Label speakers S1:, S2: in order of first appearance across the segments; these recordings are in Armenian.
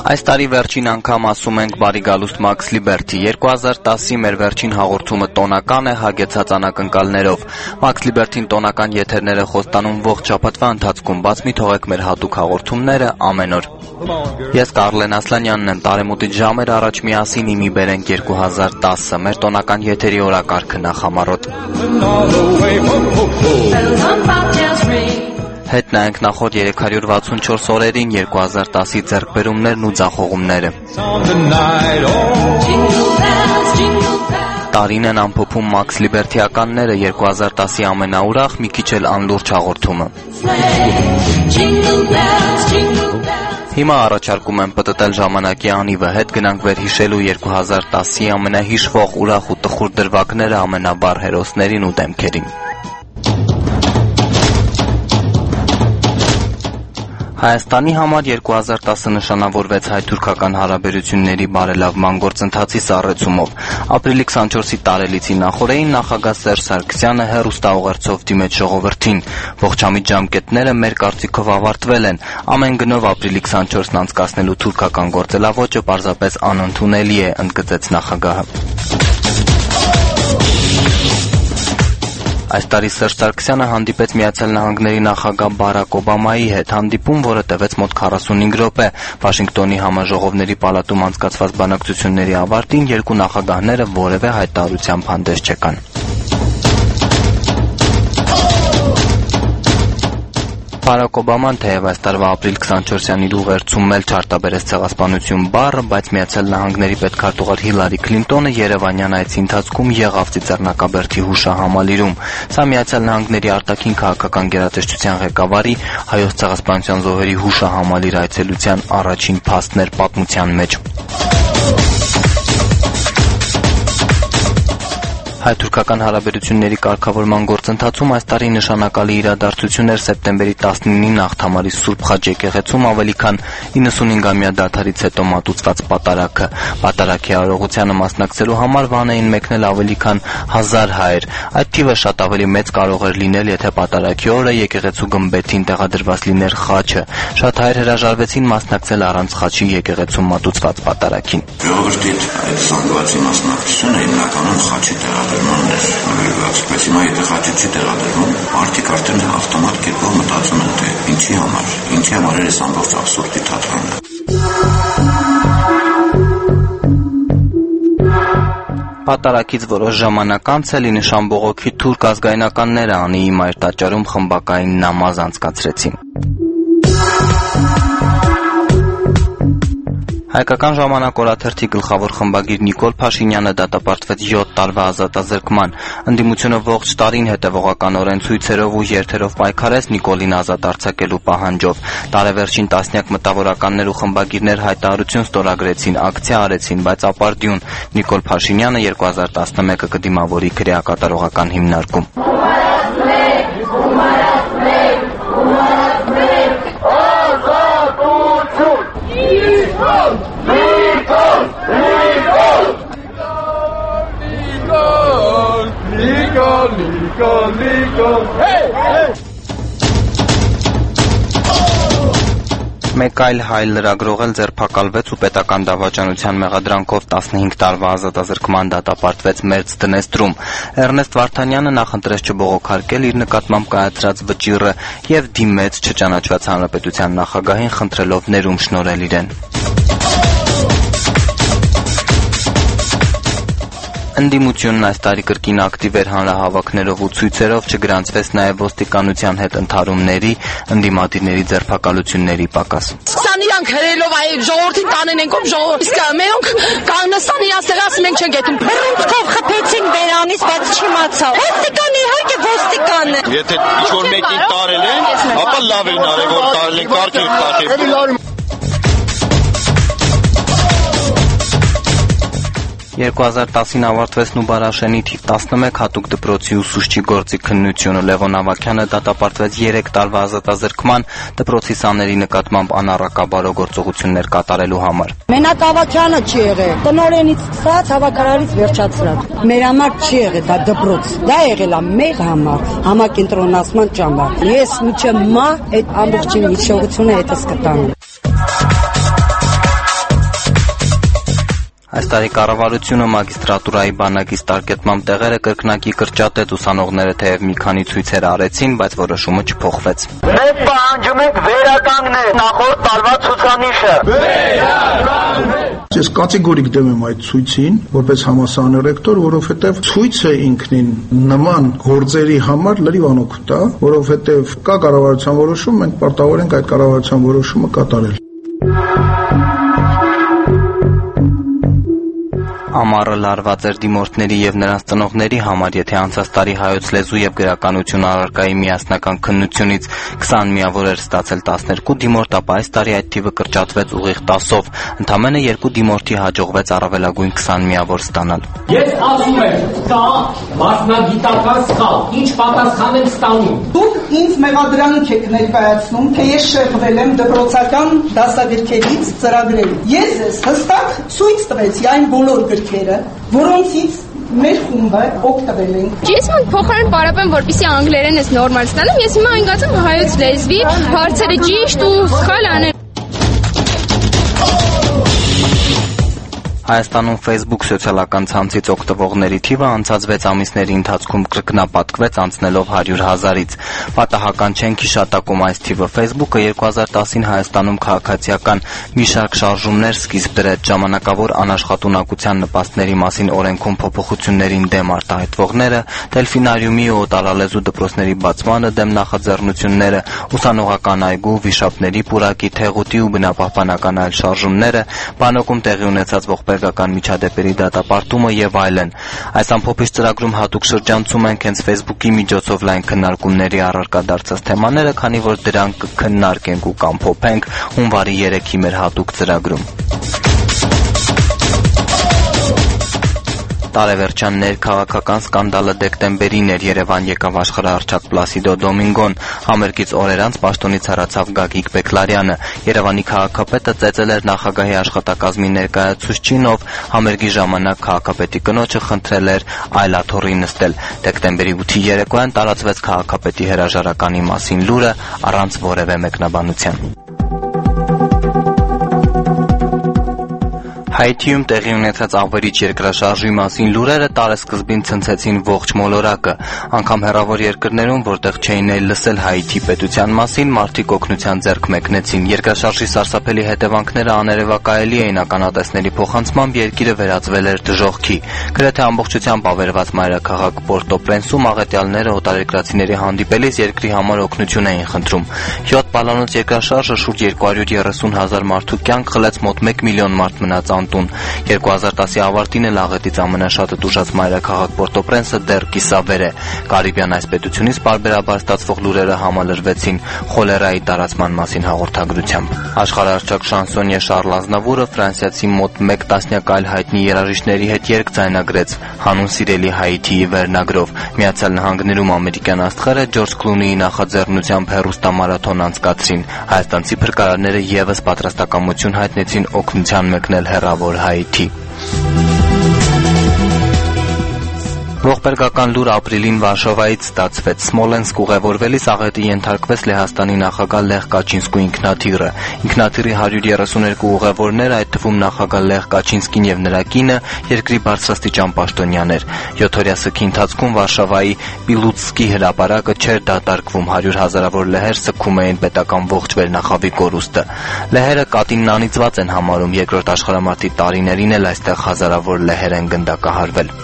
S1: Այս տարի վերջին անգամ ասում ենք բարի գալուստ Մաքս Լիբերթի։ 2010-ի մեր վերջին հաղորդումը տոնական է, հագեցած անակնկալներով։ Մաքս Լիբերթին տոնական եթերները խոստանում ողջ շաբաթվա ընթացքում, բաց մի թողեք մեր հատուկ հաղորդումները ամեն օր։ Ես Կարլեն Ասլանյանն եմ, տարեմուտից ժամեր առաջ միասին իմի բերենք 2010-ը, մեր տոնական եթերի օրակարգը նախամարոտ։ Հետ նայենք նախորդ 364 օրերին, 2010-ի ձեռքբերումներն ու ձախողումները։ Տարին են ամփոփում Մաքս Լիբերթիականները, 2010-ի ամենաուրախ, մի քիչ էլ անլուրջ հաղորդումը։ Հիմա առաջարկում եմ պտտել ժամանակի անիվը, հետ գնանք վերհիշելու 2010-ի ամենահիշվող ուրախ ու տխուր դրվագները ամենաբար հերոսներին ու դեմքերին։ Հայաստանի համար 2010-ը նշանավորվեց հայ-թուրքական հարաբերությունների բարելավման գործընթացի սառեցումով։ Ապրիլի 24-ի տարելիցի նախօրեին նախագահ Սերժ Սարգսյանը հեռուստաուղերձով դիմեց ժողովրդին։ Ողջամիտ ժամկետները մեր կարծիքով ավարտվել են։ Ամեն գնով ապրիլի 24-ն անցկացնելու թուրքական գործելավոճը պարզապես անընդունելի է, ընդգծեց նախագահը։ Այս տարի Սերժ Սարգսյանը հանդիպեց Միացյալ Նահանգների նախագահ Բարաք Օբամայի հետ, հանդիպում, որը տևեց մոտ 45 րոպե։ Վաշինգտոնի համաժողովների պալատում անցկացված բանակցությունների ավարտին երկու նախագահները որևէ հայտարարությամբ հանդես չեկան։ Բարաք Օբաման թեև այս տարվա ապրիլ 24-յան իր ուղերձում էլ չարտաբերեց ցեղասպանություն բառը, բայց Միացյալ Նահանգների պետքարտուղար Հիլարի Քլինտոնը Երևանյան այցի ընթացքում եղավ Ծիծեռնակաբերդի հուշահամալիրում։ Սա Միացյալ Նահանգների արտաքին քաղաքական գերատեսչության ղեկավարի հայոց ցեղասպանության զոհերի հուշահամալիր այցելության առաջին փաստն էր պատմության մեջ։ Հայ-թուրքական հարաբերությունների կարգավորման գործընթացում այս տարի նշանակալի իրադարձություն էր սեպտեմբերի 19-ին Աղթամարի Սուրբ Խաչ եկեղեցում ավելի քան 95-ամյա դադարից հետո մատուցված պատարագը։ Պատարագի արարողությանը մասնակցելու համար վան էին մեկնել ավելի քան 1000 հայեր։ Այդ թիվը շատ ավելի մեծ կարող էր լինել, եթե պատարագի օրը եկեղեցու գմբեթին տեղադրված լիներ խաչը։ Շատ հայեր հրաժարվեցին մասնակցել առանց խաչի եկեղեցում մատուցված պատարագին։
S2: Ժողովրդի այդ զանգվածի մասնակցությունը հիմնականում խաչի բայց հիմա եթե խաչը չի տեղադրվում, մարդիկ արդեն ավտոմատ կերպով մտածում են, թե ինչի համար է այս ամբողջ աբսուրդի թատրոնը։
S1: Պատարագից որոշ ժամանակ անց էլ նշան բողոքի թուրք ազգայնականները Անիի մայր տաճարում խմբակային նամազ անցկացրեցին։ Հայկական ժամանակ օրաթերթի գլխավոր խմբագիր Նիկոլ Փաշինյանը դատապարտվեց 7 տարվա ազատազրկման։ Ընդդիմությունը ողջ տարին հետևողականորեն ցույցերով ու երթերով պայքարեց Նիկոլին ազատ արձակելու պահանջով։ Տարեվերջին տասնյակ մտավորականներ ու խմբագիրներ հայտարարություն ստորագրեցին, ակցիա արեցին, բայց ապարդյուն Նիկոլ Փաշինյանը 2011-ը կդիմավորի քրեակատարողական հիմնարկում։ Մեկ այլ հայ լրագրող էլ ձերբակալվեց ու պետական դավաճանության մեղադրանքով 15 տարվա ազատազրկման դատապարտվեց Մերձ Դնեստրում։ Էրնեստ Վարդանյանը նախընտրեց չբողոքարկել իր նկատմամբ կայացրած վճիռը եւ դիմեց չճանաչված հանրապետության նախագահին, խնդրելով ներում շնորհել իրեն։ Ընդդիմությունն այս տարի կրկին ակտիվ էր հանրահավաքներով ու ցույցերով, չգրանցվեց նաև ոստիկանության հետ ընդհարումների, ընդդիմադիրների ձերբակալությունների պակաս։
S3: Սան իրանք հրելով այ ժողովրդին կանեն ենքով ժողովուրդ, իսկ մենք կանգնստան իրաց տեղաս մենք չենք գետում։
S4: Բռունցքով խփեցին բերանից, բայց չիմացա։ Ոստիկան իհարկե ոստիկան է։
S5: Եթե ինչ-որ մեկին տարել են, ապա լավ են արել, որ տարել են, կարգել կարգել։
S1: 2010-ին ավարտվեց Նուբարաշենի թիվ 11 հատուկ դպրոցի ուսուցչի գործի քննությունը։ Լևոն Ավագյանը դատապարտվեց 3 տարվա ազատազրկման դպրոցի սաների նկատմամբ անառակաբարո գործողություններ կատարելու համար։
S6: Մենակ Ավագյանը չի եղել, տնօրենից սկսած հավաքարարից վերջացրած։ Մեր համար չի եղել դա դպրոց, դա եղել է մեր համար, համակենտրոնացման ճամբար։ Ես միջև մահ այդ ամբողջ հիշողությունը հետս կտամ։
S1: Այս տարի կառավարությունը մագիստրատուրայի բանակի ստարկետմամբ տեղերը կրկնակի կրճատեց, ուսանողները թեև մի քանի ցույցեր արեցին, բայց որոշումը չփոխվեց։
S7: Մենք պահանջում ենք վերականգնել նախորդ տարվա ցուցանիշը։
S8: Ես կատեգորիկ դեմ եմ այդ ցույցին, որպես համալսարանի ռեկտոր, որովհետև ցույցը ինքնին նման գործերի համար լրիվ անօգուտ է, որովհետև կա կառավարության որոշում, մենք պարտավոր ենք այդ կառավարության որոշումը կատարել։
S1: Ամառը լարված էր դիմորդների եւ նրանց ծնողների համար, եթե անցած տարի հայոց լեզու եւ գրականություն առարկայի միասնական քննությունից 20 միավոր էր ստացել 12 դիմորդ, ապա այս տարի այդ թիվը կրճատվեց ուղիղ 10-ով, ընդամենը 2 դիմորդի հաջողվեց առավելագույն 20 միավոր ստանալ։
S9: Ես ասում եմ, կա մասնագիտական սխալ, ինչ պատասխան եմ ստանում։
S10: Դուք ինձ մեղադրանք եք ներկայացնում, թե ես շեղվել եմ դպրոցական դասագրքերից ծրագրերում։ Ես ես հստակ ցույց տվեցի այն բոլոր գրքերը, որոնցից մեր խումբը օգտվել ենք։
S11: Ես փոխարեն պարապեմ, որպեսզի անգլերենս նորմալ ստանամ, ես հիմա անգացեմ հայոց լեզվի հարցերը ճիշտ ու սխալ անել։
S1: Հայաստանում Facebook սոցիալական ցանցից օգտվողների թիվը անցած 6 ամիսների ընթացքում կրկնապատկվեց, անցնելով 100,000-ից։ Պատահական չեն հիշատակում այս թիվը Facebook-ը 2010-ին Հայաստանում քաղաքացիական մի շարք շարժումներ սկիզբ դրեց, ժամանակավոր անաշխատունակության նպաստների մասին օրենքում փոփոխություններին դեմ արտահայտվողները, դելֆինարիումի ու օտարալեզու դպրոցների բացմանը դեմ նախաձեռնությունները, ուսանողական այգու, վիշապների պուրակի, թեղուտի ու բնապահպանական այլ շարժումները, բանակում տեղի ունեցած ողբերգական միջադեպերի դատապարտումը եւ այլն։ Այս ամփոփիչ ծրագրում հատուկ շրջանցում ենք հենց Facebook-ի միջոցով լայն քննարկումների առարկա դարձած թեմաները, քանի որ դրանք կքննարկենք ու կամփոփենք հունվարի 3-ի մեր հատուկ ծրագրում։ Տարեվերջան ներքաղաքական սկանդալը դեկտեմբերին էր, Երևան եկավ աշխարհահռչակ Պլասիդո Դոմինգոն, համերգից օրեր անց պաշտոնից հեռացավ Գագիկ Բեկլարյանը, Երևանի քաղաքապետը ծեծել էր նախագահի աշխատակազմի ներկայացուցչին, ով համերգի ժամանակ քաղաքապետի կնոջը խնդրել էր այլաթոռի նստել։ Դեկտեմբերի 8-ի երեկոյան տարածվեց քաղաքապետի հրաժարականի մասին լուրը առանց որևէ մեկնաբանության։ Հայիթիում տեղի ունեցած ավերիչ երկրաշարժի մասին լուրերը տարեսկզբին ցնցեցին ողջ մոլորակը, անգամ հեռավոր երկրներում, որտեղ չէին էլ լսել Հայիթի պետության մասին, մարդիկ օգնության ձեռք մեկնեցին։ Երկրաշարժի սարսափելի հետևանքները աներևակայելի էին, ականատեսների փոխանցմամբ երկիրը վերածվել էր դժոխքի։ Գրեթե ամբողջությամբ ավերված մայրաքաղաք Պորտոպրենսում աղետյալները օտարերկրացիների հանդիպելիս երկրի համար օգնություն էին խնդրում։ 7 բալանոց երկրաշարժը շուրջ 230,000 մարդու կյանք խլեց, մոտ 1 միլիոն մարդ մնաց անտուն։ 2010-ի ավարտին էլ աղետից ամենաշատը տուժած մայրաքաղաք Պորտոպրենսը դեռ կիսավեր է։ Կարիբյան այս պետությունից պարբերաբար ստացվող լուրերը համալրվեցին խոլերայի տարածման մասին հաղորդագրությամբ։ Աշխարհահռչակ շանսոնյե Շարլ Ազնավուրը ֆրանսիացի մոտ 1 տասնյակ այլ հայտնի երաժիշտների հետ երգ ձայնագրեց հանուն սիրելի Հայիթիի վերնագրով։ Միացյալ Նահանգներում ամերիկյան աստղերը Ջորջ Քլունիի նախաձեռնությամբ հեռուստամարաթոն անցկացրին։ Հայաստանցի փրկարարները եւս պատրաստակամություն հայտնեցին օգնության մեկնել հեռավոր Հայիթի։ Ողբերգական լուր ապրիլին Վարշավայից ստացվեց։ Սմոլենսկ ուղևորվելիս աղետի ենթարկվեց Լեհաստանի նախագահ Լեխ Կաչինսկու ինքնաթիռը։ Ինքնաթիռի 132 ուղևորներ, այդ թվում նախագահ Լեխ Կաչինսկին եւ նրա կինը, երկրի բարձրաստիճան պաշտոնյաներ։ 7-օրյա սգի ընթացքում Վարշավայի Պիլուտսկի հրապարակը չէր դատարկվում, 100,000-ավոր լեհեր սգում էին պետական ողջ վերնախավի կորուստը։ Լեհերը կատինն անիծված են համարում, երկրորդ աշխարհամարտի տարիներին էլ այստեղ հազարավոր լեհեր են գնդակահարվել։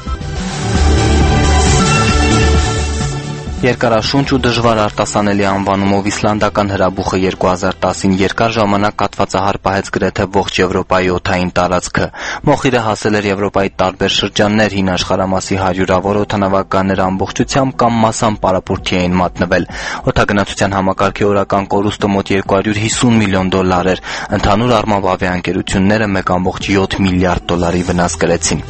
S1: Երկարաշունչ ու դժվար արտասանելի անվանումով իսլանդական հրաբուխը 2010-ին երկար ժամանակ կաթվածահար պահեց գրեթե ողջ Եվրոպայի օդային տարածքը։ Մոխիրը հասել էր Եվրոպայի տարբեր շրջաններ, հին աշխարհամասի հարյուրավոր օդանավակայաններ ամբողջությամբ կամ մասամբ պարապուրդի էին մատնվել։ Օդագնացության համակարգի օրական կորուստը մոտ $250 միլիոն էր։ Ընդհանուր առմամբ ավիաընկերությունները 1.7 միլիարդ դոլարի վնաս կրեցին։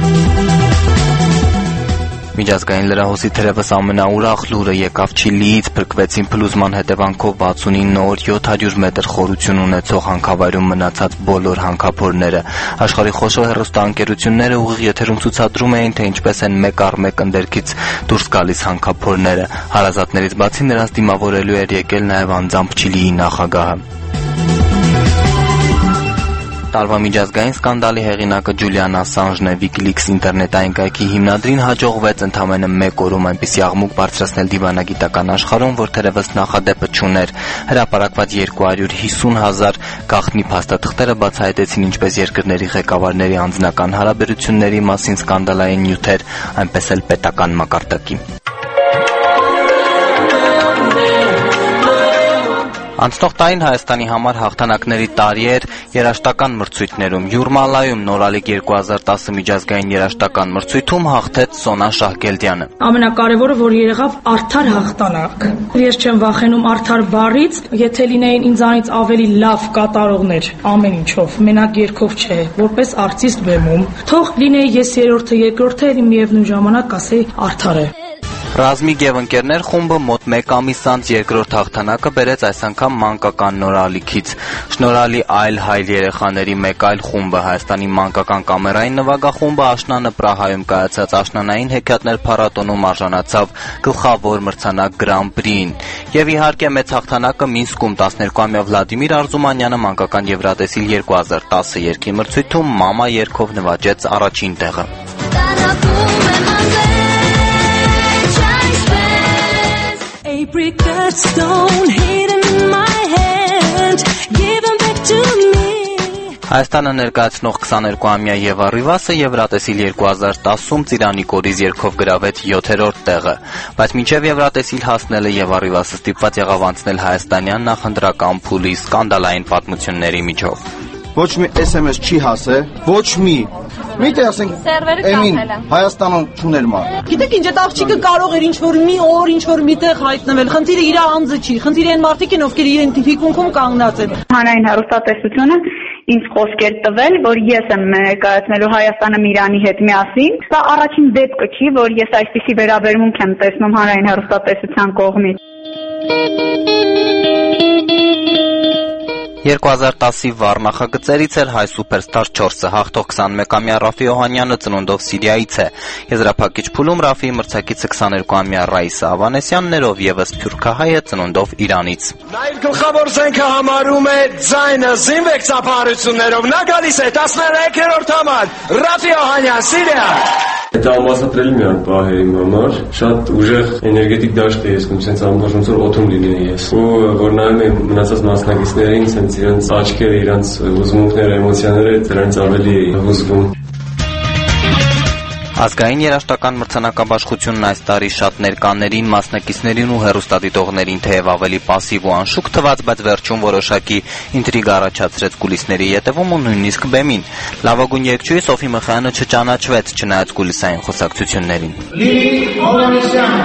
S1: Միջազգային լրահոսի թերևս ամենաուրախ լուրը եկավ Չիլիից, փրկվեցին փլուզման հետևանքով 69 օր 700 մետր խորություն ունեցող հանքավայրում մնացած բոլոր հանքափորները։ Աշխարհի խոշոր հեռուստաընկերությունները ուղիղ եթերում ցուցադրում էին, թե ինչպես են մեկ առ մեկ ընդերքից դուրս գալիս հանքափորները։ Հարազատներից բացի նրանց դիմավորելու էր եկել նաև անձամբ Չիլիի նախագահը։ տարվա միջազգային սկանդալի հեղինակը Ջուլիան Ասանժն է։ WikiLeaks ինտերնետային կայքի հիմնադրին հաջողվեց ընդամենը 1 օրում այնպիսի աղմուկ բարձրացնել դիվանագիտական աշխարհում, որ թերևս նախադեպը չուներ։ Հրապարակված 250,000 գաղտնի փաստաթղթերը բացահայտեցին ինչպես երկրների ղեկավարների անձնական հարաբերությունների մասին սկանդալային նյութեր, այնպես էլ պետական մակարդակի։ Անցնող տարին Հայաստանի համար հաղթանակների տարի էր երաժշտական մրցույթներում։ Յուրմալայում նորալիք 2010 միջազգային երաժշտական մրցույթում հաղթեց Սոնա Շահգելդյանը։
S12: Ամենակարևորը, որ եղավ արդար հաղթանակ։ Ես չեմ վախենում արդար բառից, եթե լինեին ինձանից ավելի լավ կատարողներ ամեն ինչով, մենակ երգով չէ, որպես արտիստ բեմում, թող լինեի ես երրորդը, երկրորդը, eli միևնույն ժամանակ ասեի արդար է։
S1: Ռազմիկ եւ ընկերներ խումբը մոտ 1 ամիս անց երկրորդ հաղթանակը բերեց այս անգամ մանկական նորալիքից։ Շնորհալի այլ հայր երեխաների մեկ այլ խումբը Հայաստանի մանկական կամերային նվագախումբը աշնանը Պրահայում կայացած աշնանային հեքիաթներ փառատոնում արժանացավ գլխավոր մրցանակ Grand Prix-ին։ Եվ իհարկե մեծ հաղթանակը Մինսկում 12-ամյա Վլադիմիր Արզումանյանը մանկական Եվրատեսիլ 2010 երգի մրցույթում Մամա երգով նվաճեց առաջին տեղը։
S13: Apricot stone hidden in my hand, given back to me.
S1: Հայաստանը ներկայացնող 22-ամյա Եվա Ռիվասը Եվրատեսիլ 2010-ում Ծիրանի կորիզ երգով գրավեց 7-րդ տեղը, բայց մինչև Եվրատեսիլ հասնելը Եվա Ռիվասը ստիպված եղավ անցնել հայաստանյան նախընտրական փուլի սկանդալային պատմությունների միջով։
S14: Ոչ մի SMS չի հասել, ոչ մի։ Միտե ասենք Էմին Հայաստանում չուներ մարդ։
S10: Գիտեք ինչ, այդ աղջիկը կարող էր ինչ-որ մի օր, ինչ-որ միտեղ հայտնվել։ Խնդիրը իր անձը չի, խնդիրը այն մարդիկ են, ովքեր իրեն թիկունքում կանգնած են։
S15: Հանրային հեռուստատեսությունը ինձ խոսքեր տվել, որ ես եմ ներկայացնելու Հայաստանը Իրանի հետ միասին։ Սա առաջին դեպքը չի, որ ես այսպիսի վերաբերմունք եմ տեսնում հանրային հեռուստատեսության կողմից։
S1: 2010-ի վառ նախագծերից էր հայ սուպերստար 4-ը, հաղթող 21-ամյա Ռաֆի Օհանյանը ծնունդով Սիրիայից է։ Եզրափակիչ փուլում Ռաֆիի մրցակիցը 22-ամյա Ռաիսա Ավանեսյանն էր, ով եւս սփյուռքահայ է, ծնունդով Իրանից։
S16: Նա իր գլխավոր զենքը համարում է ձայնը զինվեք ծափահարություններով։ Նա գալիս է 13-րդ համար Ռաֆի Օհանյան, Սիրիա։
S17: Դա ամասատրելի մի բան է իմ համար, շատ ուժեղ էներգետիկ դաշտ է ես sense ամբողջ ոնց որ օթոմ լինեի ես։ Ու որ նայում եմ մնացած մասնակիցներին, sense իրենց աչքերը, իրենց հուզմունքները, էմոցիաները դրանից ավելի հուզվում։
S1: Ազգային երաժշտական մրցանակաբաշխությունն այս տարի շատ ներկաներին, մասնակիցներին ու հեռուստադիտողներին թեև ավելի պասիվ ու անշուք թվաց, բայց վերջում որոշակի ինտրիգ առաջացրեց կուլիսների ետևում ու նույնիսկ բեմին։ Լավագույն երգչուհի Սոֆի Մխայանը չճանաչվեց, չնայած կուլիսային խոսակցություններին։
S9: Լիլի Հովհաննիսյան։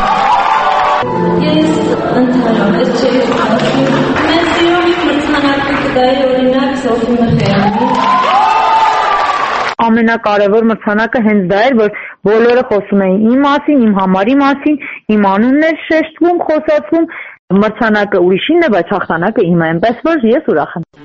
S18: Ես ընդհանրապես չէի ասում։ Մեծ սիրով մրցանակը կդայի օրինակ Սոֆի Մխայանի։
S15: Ամենակարևոր մրցանակը հենց դա էր, որ բոլորը խոսում էին իմ մասին, իմ համարի մասին, իմ անունն էր շեշտվում, խոսացվում, մրցանակը ուրիշինն է, բայց հաղթանակը իմը, այնպես որ ես ուրախ եմ։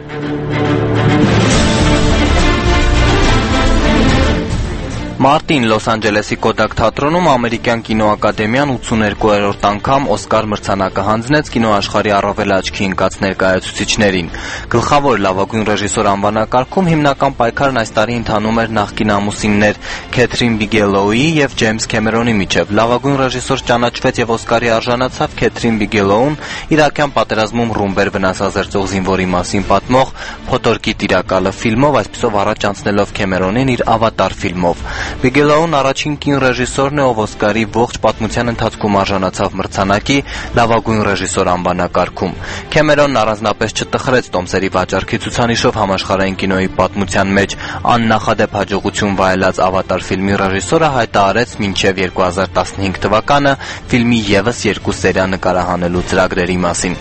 S1: Մարտին Լոս Անջելեսի Կոդակ թատրոնում ամերիկյան կինոակադեմիան 82-րդ անգամ Օսկար մրցանակը հանձնեց կինոաշխարհի առավել աչքի ընկած ներկայացուցիչներին։ Գլխավոր լավագույն ռեժիսոր անվանակարգում հիմնական պայքարն այս տարի ընթանում էր նախկին ամուսիններ Քեթրին Բիգելոուի եւ Ջեյմս Քեմերոնի միջև։ Լավագույն ռեժիսոր ճանաչվեց եւ Օսկարի արժանացավ Քեթրին Բիգելոուն իրաքյան պատերազմում ռումբեր վնասազերծող զինվորի մասին պատմող Փոթորկի տիրակալը ֆիլմով, այսպիսով առաջ անցնելով Քեմերոնին իր Ավատար ֆիլմով։ Բիգելոուն առաջին կին ռեժիսորն է, ով Օսկարի ողջ պատմության ընթացքում արժանացավ մրցանակի լավագույն ռեժիսոր անվանակարգում։ Քեմերոնն առանձնապես չտխրեց տոմսերի վաճառքի ցուցանիշով համաշխարհային կինոյի պատմության մեջ աննախադեպ հաջողություն վայելած Ավատար ֆիլմի ռեժիսորը հայտարարեց մինչև 2015 թվականը ֆիլմի ևս 2 սերիա նկարահանելու ծրագրերի մասին։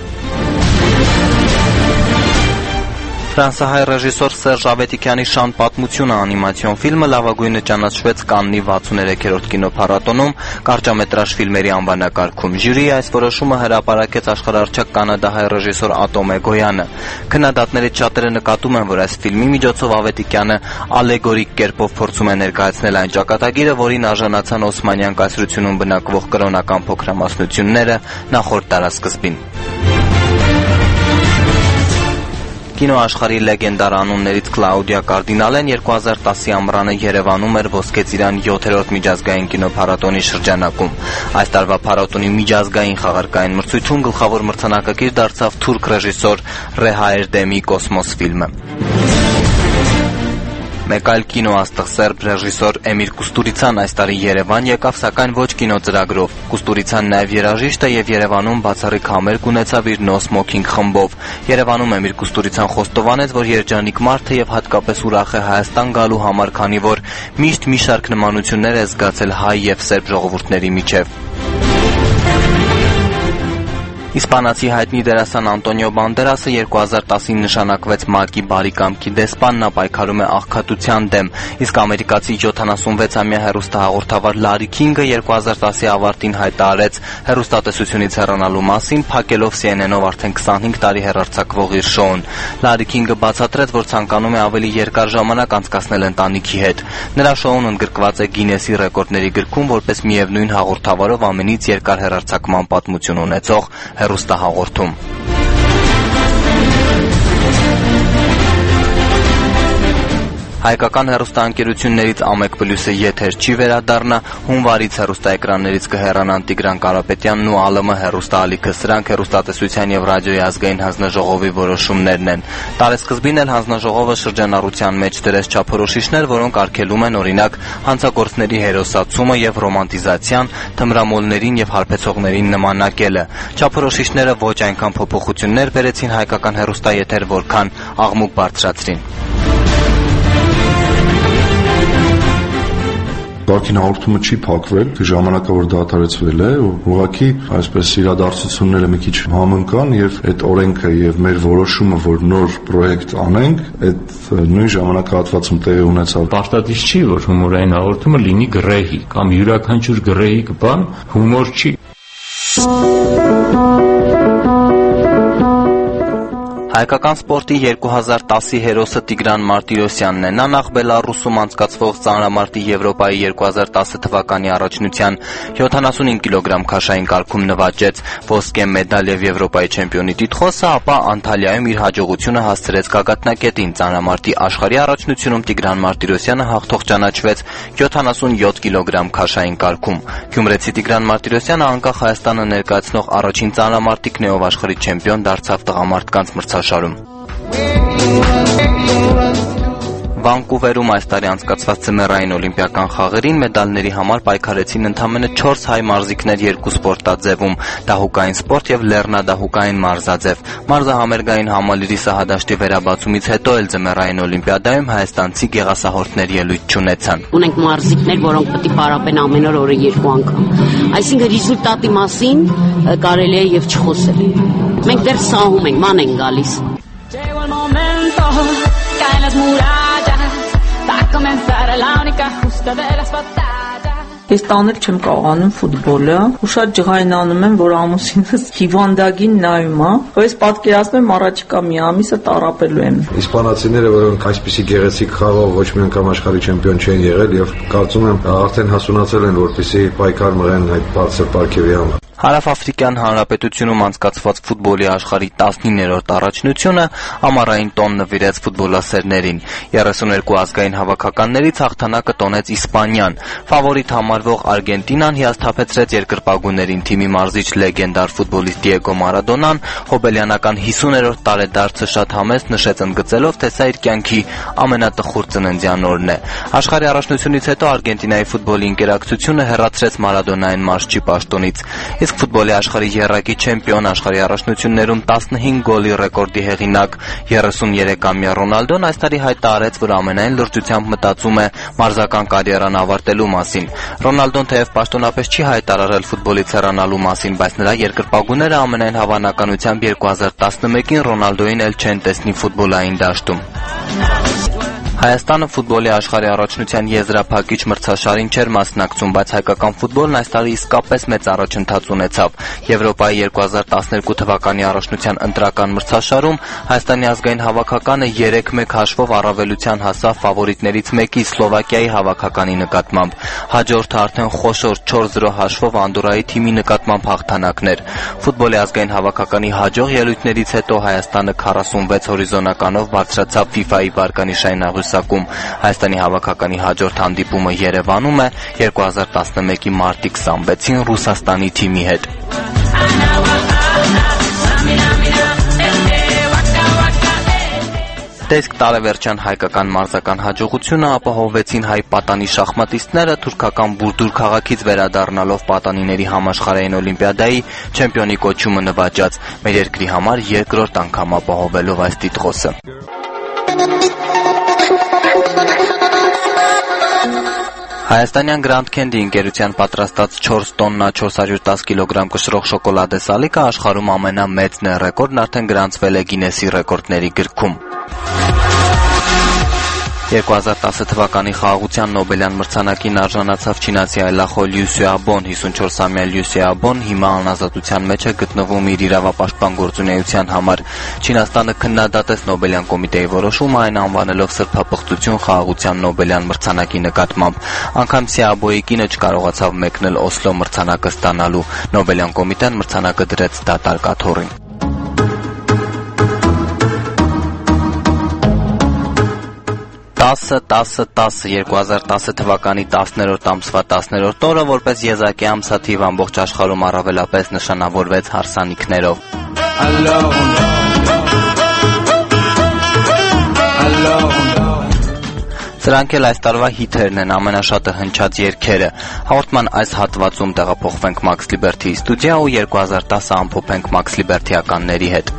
S1: Ֆրանսահայ ռեժիսոր Սերժ Ավետիքյանի «Շան պատմությունը» անիմացիոն ֆիլմը լավագույնը ճանաչվեց Կաննի 63-րդ կինոփառատոնում կարճամետրաժ ֆիլմերի անվանակարգում։ Ժյուրիի այս որոշումը հրապարակեց աշխարհարչակ կանադահայ ռեժիսոր Ատոմ Էգոյանը։ Քննադատներից շատերը նկատում են, որ այս ֆիլմի միջոցով Ավետիքյանը ալեգորիկ կերպով փորձում է ներկայացնել այն ճակատագիրը, որին արժանացան Օսմանյան կայսրությունում բնակվող կրոնական փոքրամասնությունները նախորդ դարասկզբին։ Կինոաշխարհի լեգենդար անուններից Կլաուդիա Կարդինալեն 2010-ի ամռանը Երևանում էր Ոսկե ծիրան 7-րդ միջազգային կինոփառատոնի շրջանակում։ Այս տարվա փառատոնի միջազգային խաղարկային մրցույթում գլխավոր մրցանակակիր դարձավ թուրք ռեժիսոր Ռեհա Էրդեմի «Կոսմոս» ֆիլմը։ Մեկ այլ կինոաստղ սերբ ռեժիսոր Էմիր Կուստուրիցան այս տարի Երևան եկավ, սակայն ոչ կինոծրագրով։ Կուստուրիցան նաև երաժիշտ է եւ Երևանում բացառիկ համերգ ունեցավ իր No Smoking խմբով։ Երևանում Էմիր Կուստուրիցան խոստովանեց, որ երջանիկ մարդ է եւ հատկապես ուրախ է Հայաստան գալու համար, քանի որ միշտ մի շարք նմանություններ է զգացել հայ եւ սերբ ժողովուրդների միջեւ։ Իսպանացի հայտնի դերասան Անտոնիո Բանդերասը 2010-ին նշանակվեց ՄԱԿ-ի բարեկամքի դեսպան, նա պայքարում է աղքատության դեմ, իսկ ամերիկացի 76-ամյա հեռուստահաղորդավար Լարի Քինգը 2010-ի ավարտին հայտարարեց հեռուստատեսությունից հեռանալու մասին, փակելով CNN-ով արդեն 25 տարի հեռարձակվող իր շոուն։ Լարի Քինգը բացատրեց, որ ցանկանում է ավելի երկար ժամանակ անցկасնել ընտանիքի հետ։ Նրա շոուն ընդգրկված է Գինեսի ռեկորդների գրքում որպես միևնույն հաղորդավարով ամենից երկար հեռարձակման պատմություն ունեցող հեռուստահաղորդում։ Հայկական հեռուստաընկերություններից Ամեկ Պլյուսը եթեր չի վերադառնա, հունվարից հեռուստաէկրաններից կհեռանան Տիգրան Կարապետյանն ու ԱԼՄ հեռուստաալիքը, սրանք հեռուստատեսության եւ ռադիոյի ազգային հանձնաժողովի որոշումներն են։ Տարեսկզբին էլ հանձնաժողովը շրջանառության մեջ դրեց չափորոշիչներ, որոնք արգելում են օրինակ հանցագործների հերոսացումը եւ ռոմանտիզացիան, թմրամոլներին եւ հարբեցողներին նմանակելը։ Չափորոշիչները ոչ այնքան փոփոխություններ բերեցին հայկական հեռուստաեթեր, որքան աղմուկ բարձրացրին։
S19: Կարգին հաղորդումը չի փակվել, ժամանակը որ դադարեցվել է, ուղղակի այսպես իրադարձությունները մի քիչ համընկան եւ այդ օրենքը եւ մեր որոշումը, որ նոր պրոյեկտ անենք, այդ նույն ժամանակահատվածում տեղի ունեցավ։
S20: Պարտադիր չի, որ հումորային հաղորդումը լինի գրեհի կամ յուրաքանչյուր գրեհիկ բան հումոր չի։
S1: Հայկական սպորտի 2010-ի հերոսը Տիգրան Մարտիրոսյանն է։ Նա նախ Բելառուսում անցկացվող ծանրամարտի Եվրոպայի 2010 թվականի առաջնության 75 կիլոգրամ քաշային կարգում նվաճեց ոսկե մեդալ եւ Եվրոպայի չեմպիոնի տիտղոսը, ապա Անտալիայում իր հաջողությունը հասցրեց գագաթնակետին։ Ծանրամարտի աշխարհի առաջնությունում Տիգրան Մարտիրոսյանը հաղթող ճանաչվեց 77 կիլոգրամ քաշային կարգում։ Գյումրեցի Տիգրան Մարտիրոսյանը անկախ Հայաստանը ներկայացնող առաջին ծանրամարտիկն է, ով աշխարհի չեմպիոն դարձավ տղամարդկանց մրցաշարում։ Վանկուվերում այս տարի անցկացված ձմեռային օլիմպիական խաղերին մեդալների համար պայքարեցին ընդամենը 4 հայ մարզիկներ երկու սպորտաձևում՝ դահուկային սպորտ եւ լեռնադահուկային մարզաձև։ Մարզահամերգային համալիրի սահադաշտի վերաբացումից հետո էլ ձմեռային օլիմպիադայում հայաստանցի գեղասահորդներ ելույթ չունեցան։
S21: Ունենք մարզիկներ, որոնք պետք է պարապեն ամեն օր օրը 2 անգամ։ Այսինքն ռեզուլտատի մասին կարելի է եւ չխոսել։ Մենք դեռ սահում ենք, ման ենք գալիս։
S12: Ես տանել չեմ կարողանում ֆուտբոլը, ու շատ ջղայնանում եմ, որ ամուսինս հիվանդագին նայում է, որ ես պատկերացնում եմ առաջիկա մի ամիսը տառապելու եմ։
S22: Իսպանացիները, որոնք այսպիսի գեղեցիկ խաղով ոչ մի անգամ աշխարհի չեմպիոն չեն եղել եւ կարծում եմ արդեն հասունացել են, որպեսզի պայքար մղեն այդ բարձր պարգևի համար։
S1: Հարավաֆրիկյան Հանրապետությունում անցկացված ֆուտբոլի աշխարհի 19-րդ առաջնությունը ամառային տոն նվիրեց ֆուտբոլասերներին։ 32 ազգային հավաքականներից հաղթանակը տոնեց Իսպանիան։ Ֆավորիտ համարվող Արգենտինան հիասթափեցրեց երկրպագուներին։ Թիմի մարզիչ լեգենդար ֆուտբոլիստ Դիեգո Մարադոնան հոբելյանական 50-րդ տարեդարձը շատ համեստ նշեց, ընդգծելով, թե սա իր կյանքի ամենատխուր ծննդյան օրն է։ Աշխարհի առաջնությունից հետո Արգենտինայի ֆուտբոլի ինկերակցությունը հեռացրեց Մարադոնային մարզչի պաշտոնից։ Իսկ ֆուտբոլի աշխարհի եռակի չեմպիոն, աշխարհի առաջնություններում 15 գոլի ռեկորդի հեղինակ 33-ամյա Ռոնալդոն այս տարի հայտարարեց, որ ամենայն լրջությամբ մտածում է մարզական կարիերան ավարտելու մասին։ Ռոնալդոն թեև պաշտոնապես չի հայտարարել ֆուտբոլից հեռանալու մասին, բայց նրա երկրպագուները ամենայն հավանականությամբ 2011-ին Ռոնալդոին էլ չեն տեսնի ֆուտբոլային դաշտում։ Հայաստանը ֆուտբոլի աշխարհի առաջնության եզրափակիչ մրցաշարին չէր մասնակցում, բայց հայկական ֆուտբոլն այս տարի իսկապես մեծ առաջընթաց ունեցավ։ Եվրոպայի 2012 թվականի առաջնության ընտրական մրցաշարում Հայաստանի ազգային հավաքականը 3-1 հաշվով առավելության հասավ ֆավորիտներից մեկի Սլովակիայի հավաքականի նկատմամբ։ Հաջորդը արդեն խոշոր 4-0 հաշվով Անդորայի թիմի նկատմամբ հաղթանակներ։ Ֆուտբոլի ազգային հավաքականի հաջող ելույթներից հետո Հայաստանը 46 հորիզոնականով բարձրացավ FIFA-ի վարկանիշային աղյուսակում։ Հայաստանի հավաքականի հաջորդ հանդիպումը Երևանում է 2011-ի մարտի 26-ին Ռուսաստանի թիմի հետ։ Տեսք տարեվերջյան հայկական մարզական հաջողությունը ապահովեցին հայ պատանի շախմատիստները թուրքական Բուրդուր քաղաքից վերադառնալով պատանիների համաշխարհային օլիմպիադայի չեմպիոնի կոչումը նվաճած, մեր երկրի համար երկրորդ անգամ ապահովելով այս տիտղոսը։ Հայաստանյան Grand Candy ընկերության պատրաստած 4 տոննա 410 կիլոգրամ կշռող շոկոլադե սալիկը աշխարհում ամենամեծն է, ռեկորդն արդեն գրանցվել է Գինեսի ռեկորդների գրքում։ 2010 թվականի խաղաղության Նոբելյան մրցանակին արժանացավ չինացի այլախոհ Լյու Սյուաբոն, 54-ամյա Լյու Սյուաբոն հիմա անազատության մեջ է գտնվում իր իրավապաշտպան գործունեության համար։ Չինաստանը քննադատեց Նոբելյան կոմիտեի որոշումը, այն անվանելով սրբապղծություն խաղաղության Նոբելյան մրցանակի նկատմամբ։ Անգամ Սյուաբոյի կինը չկարողացավ մեկնել Օսլո մրցանակը ստանալու։ Նոբելյան կոմիտեն մրցանակը դրեց դատարկ աթոռին։ 2010 թվականի 10-րդ ամսվա 10-րդ օրը որպես եզակի ամսաթիվ ամբողջ աշխարհում առավելապես նշանավորվեց հարսանիքներով։ Սրանք էլ այս տարվա հիթերն են, ամենաշատը հնչած երգերը։ Հաղորդման այս հատվածում տեղափոխվենք Max Liberty ստուդիա ու 2010-ը ամփոփենք Max Liberty-ականների հետ։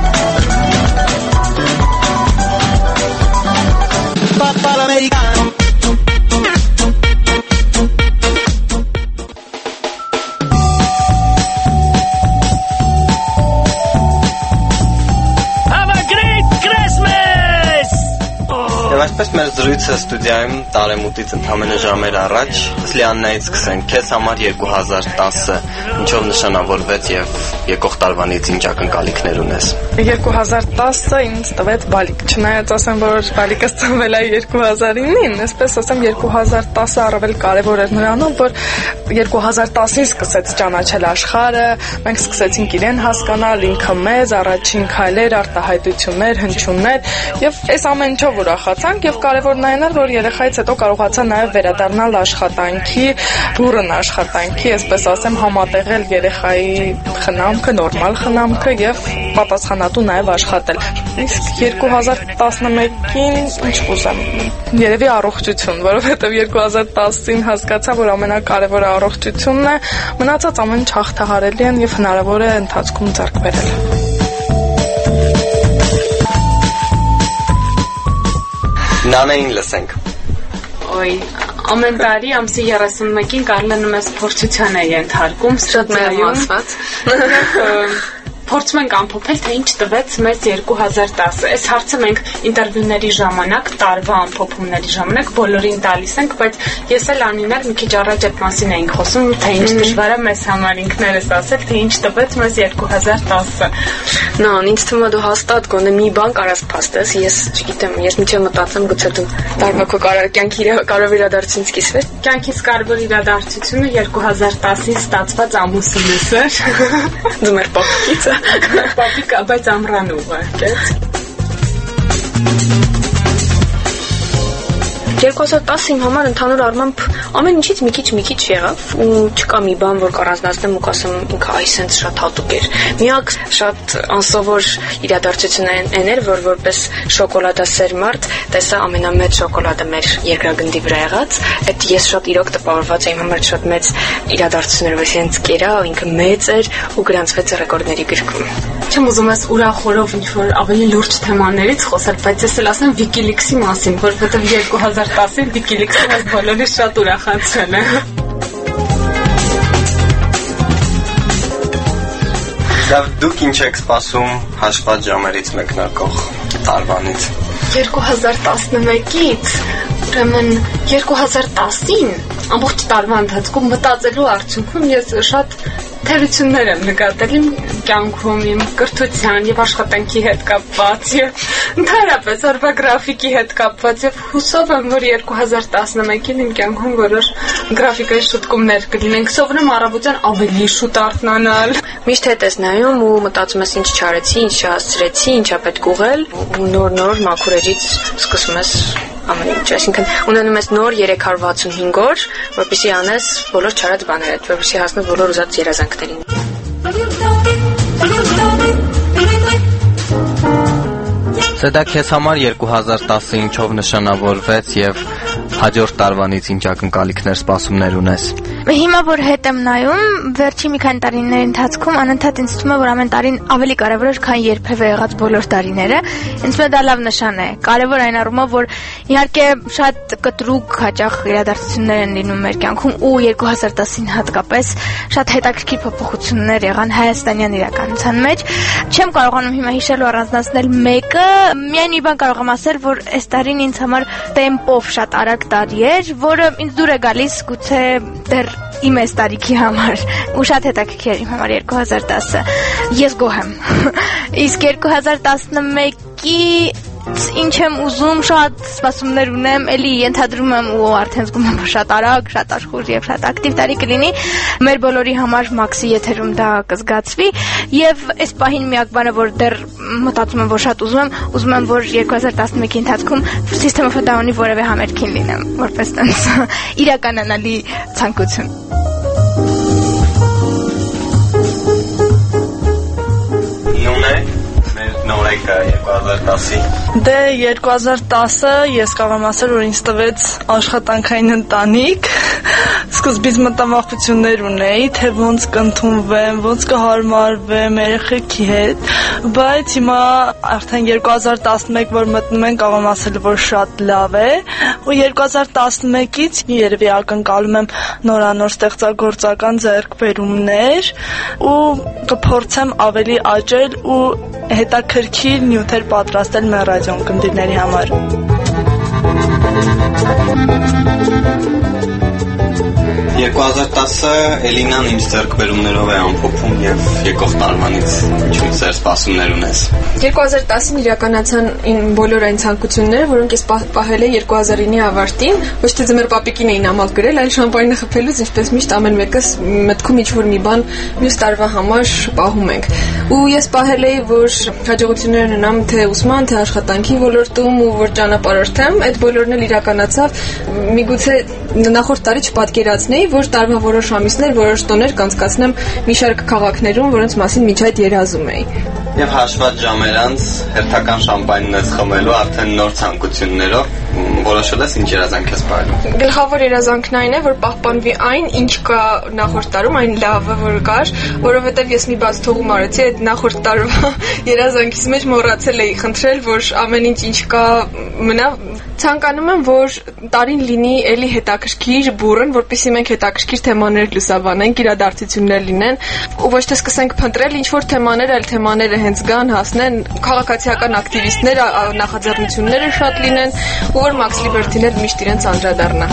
S1: Եվ այսպես մեր զրույցը ստուդիայում տարեմուտից ընդամենը ժամեր առաջ Լիաննայից սկսենք։ Քեզ համար 2010-ը ինչով նշանավորվեց եւ եկող տարվանից ինչ ակնկալիքներ ունես։
S12: 2010-ը ինձ տվեց բալիկ, չնայած ասեմ, որ բալիկը ծնվել է 2009-ին, այսպես ասեմ 2010-ը առավել կարևոր էր նրանով, որ 2010-ին սկսեց ճանաչել աշխարհը, մենք սկսեցինք իրեն հասկանալ, ինքը մեզ, առաջին քայլեր, արտահայտություններ, հնչյուններ եւ այս ամեն ինչով ուրախացանք եւ կարևորն այն էր, որ երեխայից հետո կարողացա նաեւ վերադառնալ աշխատանքի, բուրըն աշխատանքի, այսպես ասեմ, համատեղել երեխայի խնամքը, նորմալ խնամքը եւ պատասխանատու նաեւ աշխատել։ Իսկ 2011-ին ինչ կուզեմ, երևի առողջություն, որովհետեւ 2010-ին հասկացա, որ ամենակարևորը առողջությունն է, մնացած ամեն ինչ հաղթահարելի են եւ հնարավոր է ընթացքում ձեռք բերել։
S1: Նանային լսենք։
S2: Ոյ, ամեն տարի ամսի 31-ին Կարլենը մեզ փորձության է ենթարկում, շատ մեղմասված։ Փորձում ենք ամփոփել, թե ինչ տվեց մեզ 2010-ը։ Այս հարցը մենք ինտերվյուների ժամանակ, տարվա ամփոփումների ժամանակ բոլորին տալիս ենք, բայց ես էլ Անիներ մի քիչ առաջ այդ մասին էինք խոսում, թե ինչ դժվար է մեզ համար ինքներս ասել, թե ինչ տվեց մեզ 2010-ը։
S11: Նան, ինձ թվում է դու հաստատ գոնե մի բան կարաս փաստես, ես չգիտեմ, ես մի մտածեմ, գուցե դու տարվա քո կյանքի կարևոր իրադարձությունից կիսվես։
S2: Կյանքից կարևոր իրադարձությունը 2010-ին ստացված ամուսինս էր։
S11: Դու մեր պապիկից
S2: Պապիկա, բայց ամռան ուղարկեց։
S11: 2010 իմ համար ընդհանուր առմամբ ամեն ինչից մի քիչ եղավ ու չկա մի բան, որ կառանձնացնեմ ու կասեմ ինքը այսենց շատ հատուկ էր։ Միակ շատ անսովոր իրադարձությունն էր, որ որպես շոկոլադասեր մարդ տեսա ամենամեծ շոկոլադը մեր երկրագնդի վրա եղած։ Այդ ես շատ իրոք տպավորված եմ, իմ համար շատ մեծ իրադարձություն էր, որ ինձ կերա, ինքը մեծ էր ու գրանցվեց ռեկորդների գրքում։
S2: Չեմ ուզում ես ուրախորով ինչ-որ ավելի լուրջ թեմաներից խոսել, բայց ես էլ ասեմ Wikileaks-ի մասին, որովհետև 2010-ին Wikileaks-ը մեզ բոլորի շատ ուրախացրել է։
S1: Դուք ինչ եք սպասում հաշված ժամերից մեկնարկող տարվանից։
S2: 2011-ից ուրեմն 2010-ին ամբողջ տարվա ընթացքում մտածելու արդյունքում ես շատ թերություններ եմ նկատել իմ կյանքում, իմ կրթության եւ աշխատանքի հետ կապված եւ ընդհանրապես օրվա գրաֆիկի հետ կապված եւ հուսով եմ, որ 2011-ին իմ կյանքում որոշ գրաֆիկայի շտկումներ կլինեն, սովորում առավոտյան ավելի շուտ արթնանալ։
S11: Միշտ հետ ես նայում ու մտածում ես ինչ չարեցի, ինչ չհասցրեցի, ինչա պետք ուղղել ու նոր մաքուրեջից սկսում ես ամեն ինչ, այսինքն ունենում ես նոր 365 օր, որպեսզի անես բոլոր չարած բաներդ, որպեսզի հասնես բոլոր ուզած երազանքներին։
S1: Սա դա քեզ համար 2010-ը ինչով նշանավորվեց եւ հաջորդ տարվանից ինչ ակնկալիքներ, սպասումներ ունես։
S3: Հիմա որ հետ եմ նայում, վերջի մի քանի տարիների ընթացքում անընդհատ ինձ թվում է, որ ամեն տարին ավելի կարևոր է, քան երբևէ եղած բոլոր տարիները։ Ինձ թվում է դա լավ նշան է։ Կարևոր այն առումով, որ իհարկե շատ կտրուկ հաճախ իրադարձություններ են լինում մեր կյանքում ու 2010-ին հատկապես շատ հետաքրքիր փոփոխություններ եղան հայաստանյան իրականության մեջ։ Չեմ կարողանում հիմա հիշել ու առանձնացնել մեկը, միայն մի բան կարող եմ ասել, որ այս տարին ինձ համար տեմպով շատ արագ տարի էր, որը ինձ դուր է գալիս գուցե դեռ իմ այս տարիքի համար ու շատ հետաքրքիր էր իմ համար 2010-ը։ Ես գոհ եմ։ Իսկ 2011-ի ինչ եմ ուզում, շատ սպասումներ ունեմ, էլի ենթադրում եմ ու արդեն զգում եմ շատ արագ, շատ աշխուժ եւ շատ ակտիվ տարի կլինի։ Մեր բոլորի համար մաքսի եթերում դա կզգացվի եւ այս պահին միակ բանը, որ դեռ մտածում եմ, որ շատ ուզում եմ, որ 2011-ի ընթացքում System of a Down-ի որևէ համերգին լինեմ, որպես տենց իրականանալի ցանկություն։
S1: Նորեկը 2010-ի։
S12: Դե 2010-ը ես կարող եմ ասել, որ ինձ տվեց աշխատանքային ընտանիք։ Սկզբից մտավախություններ ունեի, թե ոնց կընդունվեմ, ոնց կհարմարվեմ երեխեքի հետ, բայց հիմա արդեն 2011, որ մտնում են, կարող եմ ասել, որ շատ լավ է, ու 2011-ից երևի ակնկալում եմ նորանոր ստեղծագործական ձեռքբերումներ ու կփորձեմ ավելի աճել ու հետաքրքիր նյութեր պատրաստել մեր ռադիոընկերների համար։
S1: Երկու Էլինան ինձ ձեռքբերումներով է ամփոփում եւ եկող տարվանից ինչ ձեր սպասումներ ունես։
S11: 2010-ին իրականացան բոլոր այն ցանկությունները, որոնք ես պահել եմ 2009-ի ավարտին, ոչ թե ձմեռ պապիկին էին ամալ գրել, այլ շամպայնը խփելուց, ինչպես միշտ ամեն մեկս մտքում ինչ-որ մի բան մյուս տարվա համար պահում ենք։ Ու ես պահել էի, որ հաջողություններ ունենամ թե ուսման, թե աշխատանքի ոլորտում ու որ ճանապարհորդեմ, այդ բոլորն էլ իրականացավ։ Միգուցե նախորդ տարի չպատկերացնեի, որ տարվա որոշ ամիսներ, որոշ տոներ կանցկացնեմ մի շարք քաղաքներում, որոնց մասին միջ այդ երազում էի։
S1: Եվ հաշված ժամեր անց հերթական շամպայնն ես խմելու արդեն նոր ցանկություններով որոշել ես ինչ երազանք ես պահելու։
S11: Գլխավոր երազանքն այն է, որ պահպանվի այն, ինչ կա նախորդ տարում, այն լավը, որ կար, որովհետև ես մի բաց թողում արեցի այդ նախորդ տարվա երազանքից մեջ մոռացել էի խնդրել, որ ամեն ինչ կա մնա։ Ցանկանում եմ, որ տարին լինի էլի հետաքրքիր, բուրըն, որպեսզի մենք հետաքրքիր թեմաներ լուսաբանենք, իրադարձություններ լինեն, ու ոչ թե սկսենք փնտրել ինչ-որ թեմաներ, այլ թեմաները հենց գան, հասնեն, քաղաքացիական ակտիվիստներ, նախաձեռնությունները շատ լինեն, ու որ Max Liberty-ն էլ միշտ իրենց անդրադառնա։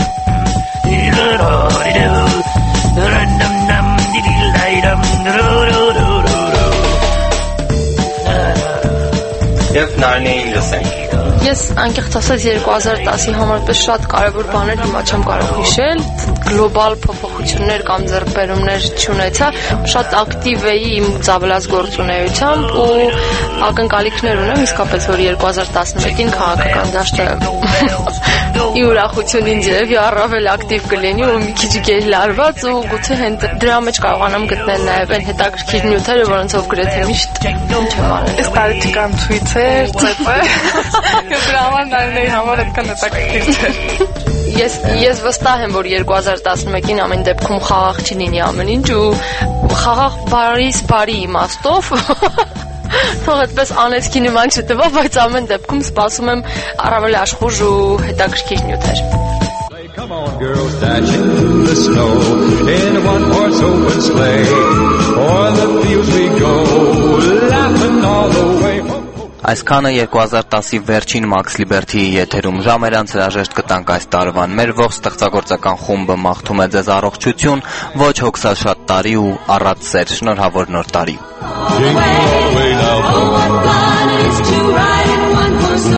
S1: Եվ Նարինեին լսենք։
S4: Ես անկեղծ ասած 2010-ի համար պես շատ կարևոր բաներ հիմա չեմ կարող հիշել, գլոբալ փոփոխություններ կամ ձեռքբերումներ չունեցա, շատ ակտիվ էի իմ ծավալած գործունեությամբ ու ակնկալիքներ ունեմ իսկապես, որ 2011-ին քաղաքական դաշտը ի ուրախություն ինձ երևի առավել ակտիվ կլինի ու մի քիչ գերլարված ու գուցե հենց դրա մեջ կարողանամ գտնել նաև այն հետաքրքիր նյութերը, որոնցով գրեթե միշտ չեմ արել։
S12: Այս տարի չկան Twitter, ՑՊ։ Դրա համար այդքան հետաքրքիր չէ։
S4: Ես վստահ եմ, որ 2011-ին ամեն դեպքում խաղաղ չլինի ամեն ինչ ու խաղաղ բարի իմաստով թող այդպես անեցքի նման չտվա, բայց ամեն դեպքում սպասում եմ առավել աշխուժ ու հետաքրքիր նյութեր։
S23: Come on, girls, dash in the snow in a one-horse open sleigh. O'er the fields we go, laughing all the way.
S1: Այսքանը 2010-ի վերջին Max Liberty-ի եթերում ժամեր անց հրաժեշտ կտանք այս տարվան։ Մեր ողջ ստեղծագործական խումբը մաղթում է ձեզ առողջություն, ոչ հոգսաշատ տարի ու առատ սեր։ Շնորհավոր նոր տարի։